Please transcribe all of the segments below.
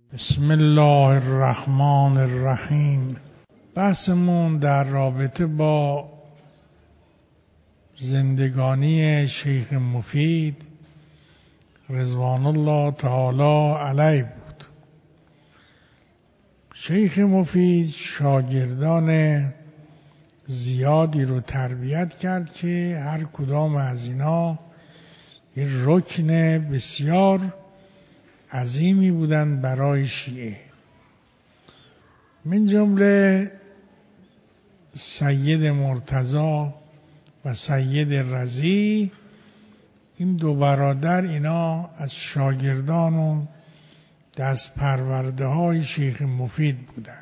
بسم الله الرحمن الرحیم. بحثمون در رابطه با زندگانی شیخ مفید رضوان الله تعالی علیه بود. شیخ مفید شاگردان زیادی رو تربیت کرد که هر کدام از اینا یک رکن بسیار عظیمی بودند برای شیعه. من جمله سید مرتضی و سید رضی، این دو برادر اینا از شاگردان و دست پرورده های شیخ مفید بودند.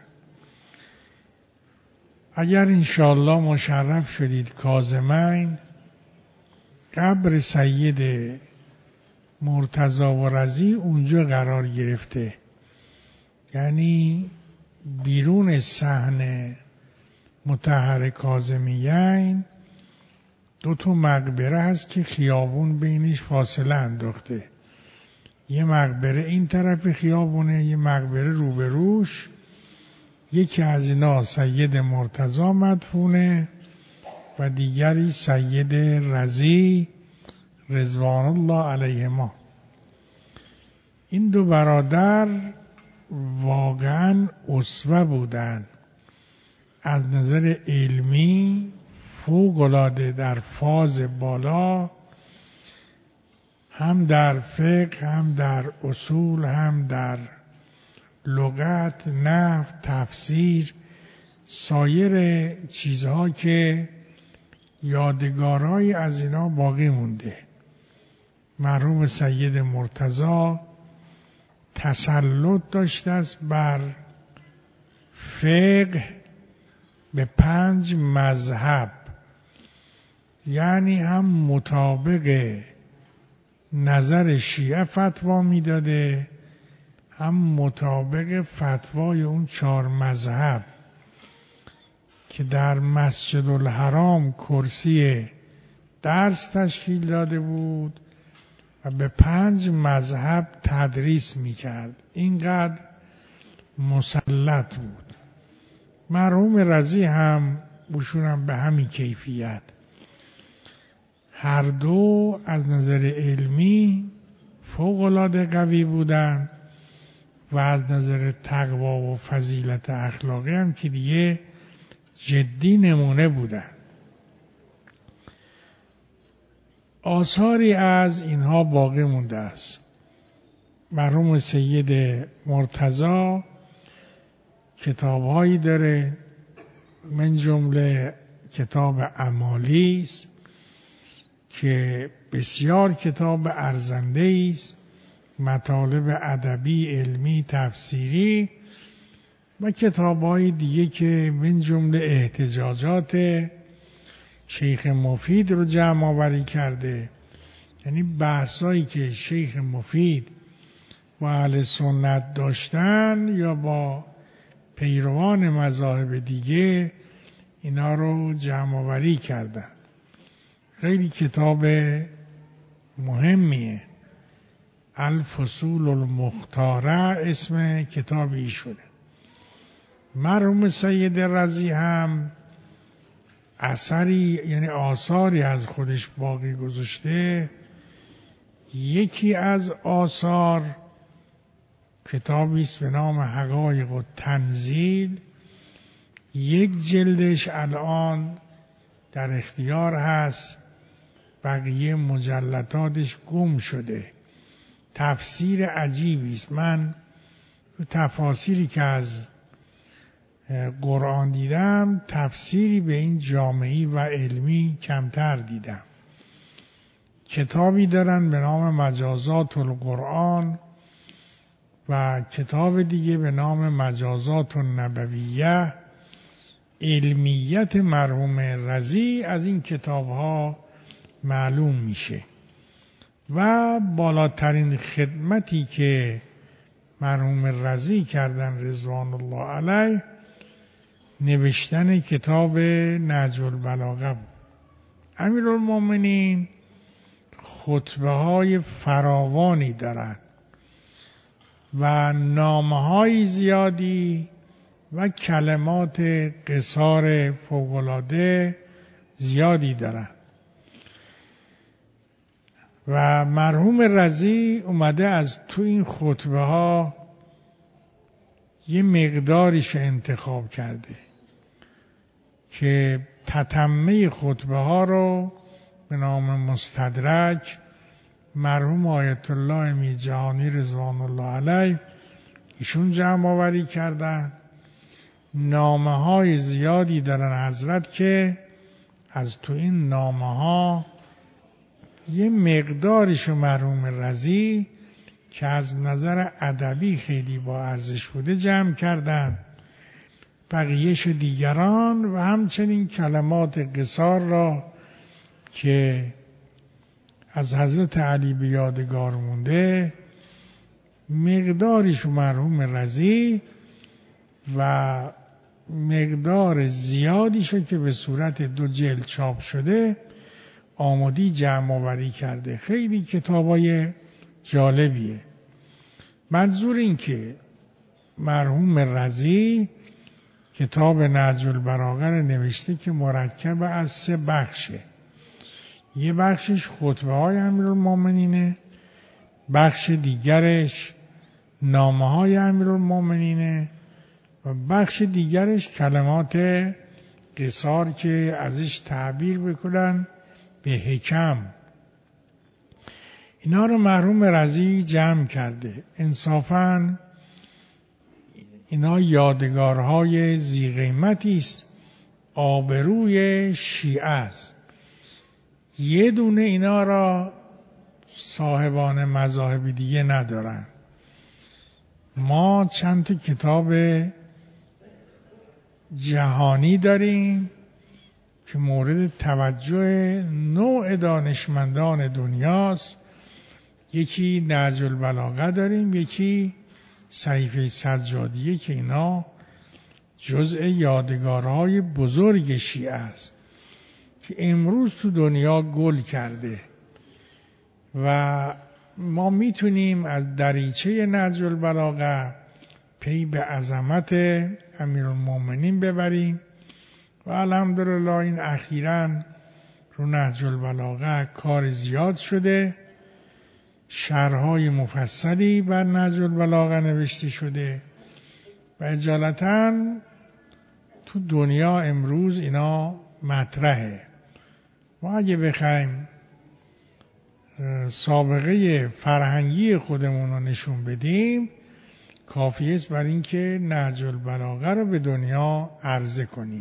اگر انشاءالله مشرف شدید کاظمین، قبر سید مرتضی و رضی اونجا قرار گرفته، یعنی بیرون صحن مطهر کاظمیین دو تا مقبره هست که خیابون بینش فاصله انداخته. یه مقبره این طرف خیابونه، یه مقبره روبروش. یکی از اینا سید مرتضی مدفونه و دیگری سید رضی رضوان الله علیهما. این دو برادر واقعا اسوه بودند، از نظر علمی فوق‌العاده در فاز بالا، هم در فقه، هم در اصول، هم در لغت، نحو، تفسیر، سایر چیزها که یادگارهای از اینا باقی مونده. مرحوم سید مرتضی تسلط داشته است بر فقه به 5 مذهب، یعنی هم مطابق نظر شیعه فتوا میداده، هم مطابق فتوای اون 4 مذهب که در مسجد الحرام کرسی درس تشکیل داده بود و به 5 مذهب تدریس میکرد. اینقدر مسلط بود. مرحوم رضی هم بشونم به همین کیفیت. هر دو از نظر علمی فوق‌العاده قوی بودند و از نظر تقوا و فضیلت اخلاقی هم که دیگه جدی نمونه بودند. آثاری از اینها باقی مونده است. مرحوم سید مرتضی کتاب‌هایی داره، من جمله کتاب اعمالی است که بسیار کتاب ارزنده است، مطالب ادبی، علمی، تفسیری و کتاب‌های دیگه که من جمله احتجاجات شیخ مفید رو جمع آوری کرده. یعنی بحثایی که شیخ مفید با اهل سنت داشتن یا با پیروان مذاهب دیگه، اینا رو جمع آوری کردن. خیلی کتاب مهمیه. الفصول المختاره اسم کتاب ایشونه. مرحوم سید رضی هم اثری، یعنی آثاری از خودش باقی گذاشته. یکی از آثار کتابی است به نام حقایق التنزیل. یک جلدش الان در اختیار هست، بقیه مجلداتش گم شده. تفسیر عجیبی است. من تفاسیری که از قرآن دیدم تفسیری به این جامعی و علمی کمتر دیدم. کتابی دارن به نام مجازات القرآن و کتاب دیگه به نام مجازات النبویه. علمیت مرحوم رضی از این کتابها معلوم میشه و بالاترین خدمتی که مرحوم رضی کردن رضوان الله علیه نوشتن کتاب نهج البلاغه بود. امیرالمومنین خطبه های فراوانی دارند و نامه‌های زیادی و کلمات قصار فوق‌العاده زیادی دارن و مرحوم رضی اومده از تو این خطبه ها یه مقداریش انتخاب کرده که تتمه خطبه ها رو به نام مستدرک مرحوم آیت الله امیرجهانی رضوان الله علیه ایشون جمع آوری کردن. نامه های زیادی دارن حضرت که از تو این نامه ها یه مقداریشو مرحوم رضی که از نظر ادبی خیلی با ارزش بوده جمع کردن، بقیهش دیگران و همچنین کلمات قصار را که از حضرت علی به یادگار مونده مقداریشو مرحوم رضی و مقدار زیادیشو که به صورت 2 جلد چاپ شده آمادی جمع آوری کرده. خیلی کتابای جالبیه. منظور این که مرحوم رضی کتاب نهج البلاغه نوشته که مرکب از 3 بخشه. یه بخشش خطبه های امیرالمومنینه، بخش دیگرش نامه های امیرالمومنینه و بخش دیگرش کلمات قصار که ازش تعبیر بکنن به حکم. اینا رو مرحوم رضی جمع کرده. انصافاً اینا یادگارهای ذی قیمتی است، آبروی شیعه است. یه دونه اینا را صاحبان مذاهب دیگه ندارن. ما چند تا کتاب جهانی داریم که مورد توجه نوع دانشمندان دنیاست. یکی نهج البلاغه داریم، یکی صحیفه سجادیه که اینا جزء یادگارهای بزرگ شیعه است که امروز تو دنیا گل کرده و ما میتونیم از دریچه نهج البلاغه پی به عظمت امیرالمومنین ببریم و الحمدلله این اخیراً رو نهج البلاغه کار زیاد شده، شرح‌های مفصلی بر نهج البلاغه نوشته شده و اجالتاً تو دنیا امروز اینا مطرحه. ما اگه بخوایم سابقه فرهنگی خودمون رو نشون بدیم کافیه است بر این که نهج البلاغه رو به دنیا عرضه کنیم.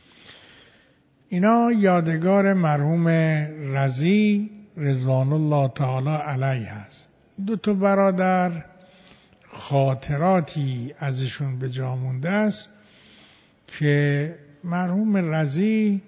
اینا یادگار مرحوم رضی رضوان الله تعالی علیه هست. 2 برادر خاطراتی ازشون به جا مونده است که مرحوم رضی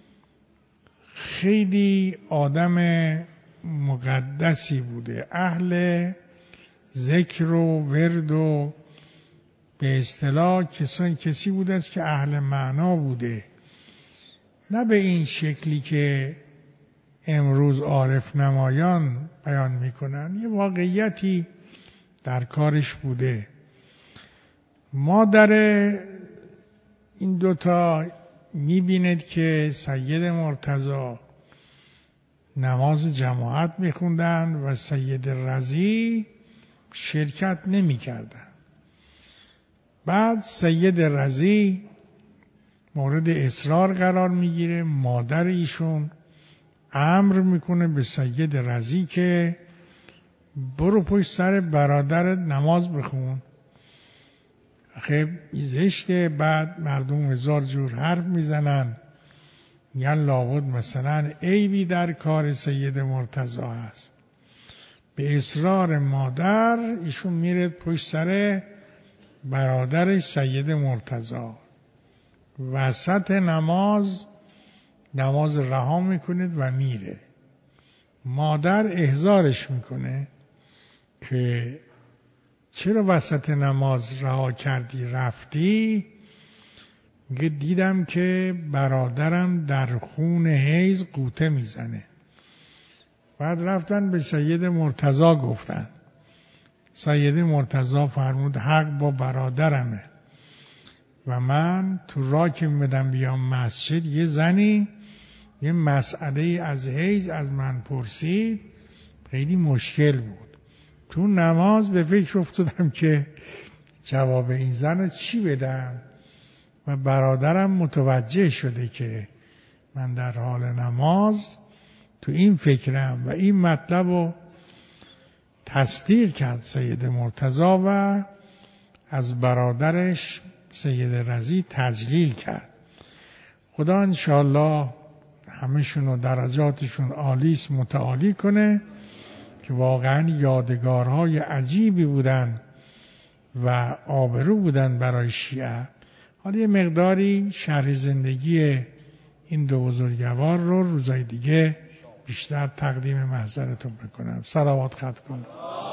خیلی آدم مقدسی بوده، اهل ذکر و ورد و به اصطلاح کسی بوده است که اهل معنا بوده، نه به این شکلی که امروز عارف نمایان بیان میکنن. یه واقعیتی در کارش بوده. مادر این 2 میبیند که سید مرتضی نماز جماعت میخوندن و سید رضی شرکت نمیکردن. بعد سید رضی مورد اصرار قرار میگیره، مادر ایشون امر میکنه به سید رضی که برو پشت سر برادرت نماز بخون. خب زشته. بعد مردم 1000 جور حرف میزنن، میگن لابد مثلا عیبی در کار سید مرتضی هست. به اصرار مادر ایشون میره پشت سر برادرش سید مرتضی، وسط نماز رها میکنه و میره. مادر احضارش میکنه که چرا وسط نماز رها کردی رفتی؟ میگه دیدم که برادرم در خون حیض غوطه میزنه. بعد رفتن به سید مرتضی گفتن سید مرتضی فرمود حق با برادرمه و من تو راه که می‌بدم بیام مسجد یه زنی یه مسئله از حیض از من پرسید، خیلی مشکل بود. تو نماز به فکر افتادم که جواب این زن رو چی بدم و برادرم متوجه شده که من در حال نماز تو این فکرم و این مطلب رو تصدیق کرد سید مرتضی و از برادرش سید رضی تجلیل کرد. خدا انشاءالله همشون و درجاتشون عالیست متعالی کنه که واقعا یادگارهای عجیبی بودن و آبرو بودن برای شیعه. حالا یه مقداری شرح زندگی این دو بزرگوار رو روزای دیگه بیشتر تقدیم محضرتون بکنم. صلوات ختم کنم.